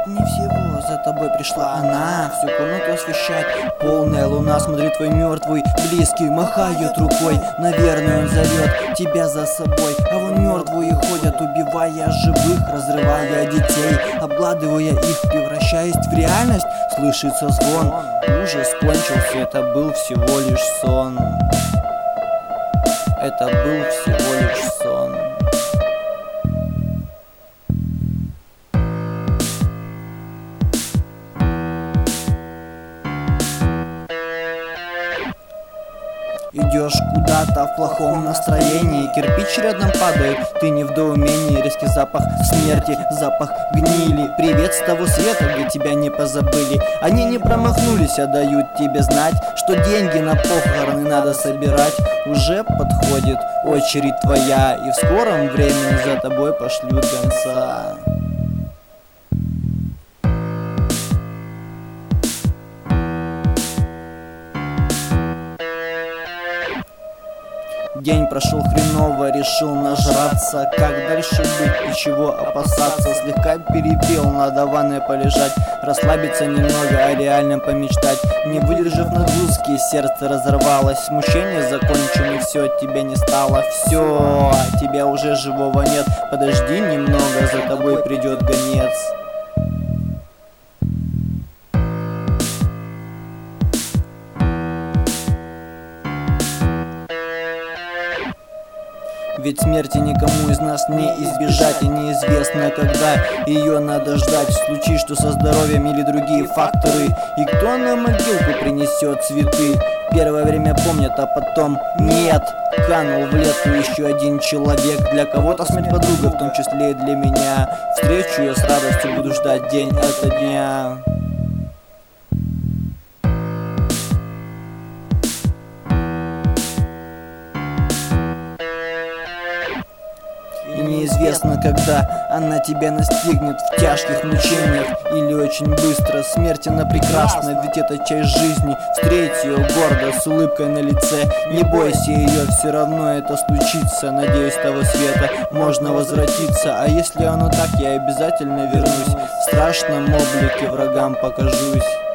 не всего за тобой пришла она, всю комнату освещает полная луна. Смотри, твой мертвый близкий махает рукой, наверное, он зовет тебя за собой. А вон мертвые ходят, убивая живых, разрывая детей, обгладывая их, превращаясь в реальность. Слышится звон, ужас кончился, это был всего лишь сон. Это был всего лишь сон. Идешь куда-то в плохом настроении, кирпич рядом падает, ты не в недоумении. Резкий запах смерти, запах гнили, привет с того света, где тебя не позабыли. Они не промахнулись, а дают тебе знать, что деньги на похороны надо собирать. Уже подходит очередь твоя, и в скором времени за тобой пошлют гонца. День прошел хреново, решил нажраться. Как дальше быть и чего опасаться? Слегка перепел, надо в ванной полежать, расслабиться немного, о реальном помечтать. Не выдержав нагрузки, сердце разорвалось. Смущение закончено, все, тебя не стало. Все, тебя уже живого нет. Подожди немного, за тобой придет гонец. Ведь смерти никому из нас не избежать, и неизвестно, когда ее надо ждать. Случись, что со здоровьем или другие факторы, и кто на могилку принесет цветы. Первое время помнят, а потом нет. Канул в лету еще один человек. Для кого-то смерть подруга, в том числе и для меня. Встречу я с радостью, буду ждать день ото дня. И неизвестно, когда она тебя настигнет, в тяжких мучениях или очень быстро. Смерть, она прекрасна, ведь это часть жизни. Встреть ее гордо, с улыбкой на лице. Не бойся ее, все равно это случится. Надеюсь, с того света можно возвратиться. А если оно так, я обязательно вернусь. В страшном облике врагам покажусь.